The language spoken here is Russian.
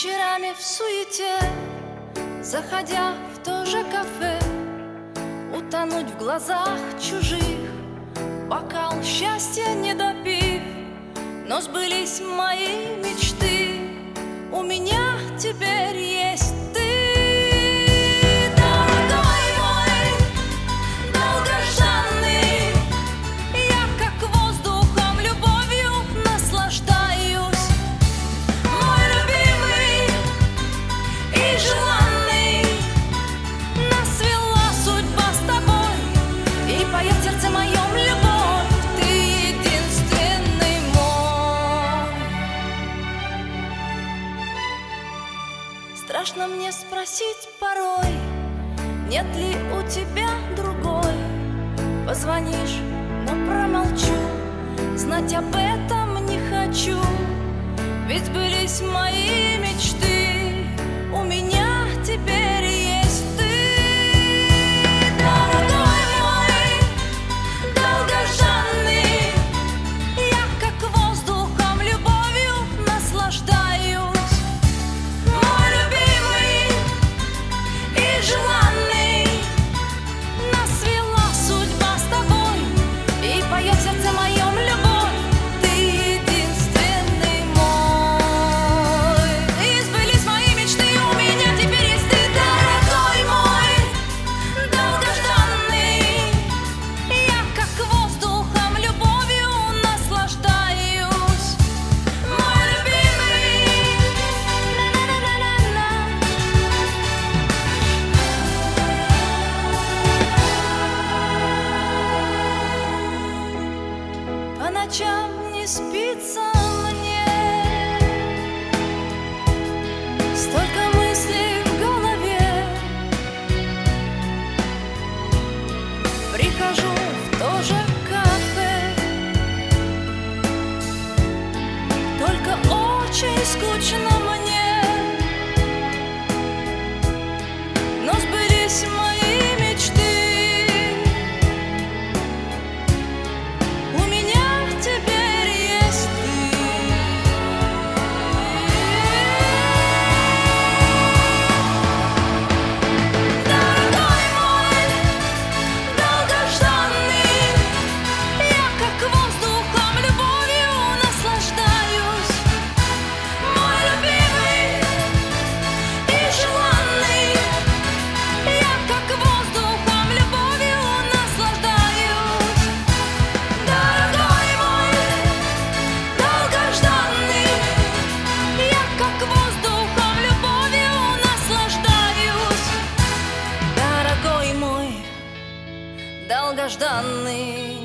Вечерами в суете, заходя в то же кафе, утонуть в глазах чужих, бокал счастья не допив. Но сбылись мои мечты, у меня теперь есть ты, дорогой мой, долгожданный. Я как воздухом, любовью наслаждаюсь, мой любимый и желанный. Нас свела судьба с тобой, и поет сердце моем любовь. Ты единственный мой. Страшно мне спросить порой, нет ли у тебя другой. Позвонишь, но промолчу, знать об этом не хочу. Ведь сбылись мои мечты, у меня теперь есть ты, дорогой мой, долгожданный. Я как воздухом, любовью наслаждаюсь, мой любимый и желанный. Нас свела судьба с тобой, и поет сердце моем любовь. Ты единственный мой. И сбылись мои мечты, у меня теперь есть ты, дорогой мой, долгожданный. Я как воздухом, любовью наслаждаюсь, мой любимый. По ночам не спится мне, столько мыслей в голове. Прихожу в то же кафе, только очень скучно мне. Но сбылись мои мечты, у меня теперь есть ты, дорогой мой, долгожданный. Я как воздухом, любовью наслаждаюсь, мой любимый и желанный. Я как воздухом, любовью наслаждаюсь, дорогой мой, долгожданный. Я как воздухом, любовью наслаждаюсь, дорогой мой, долгожданный.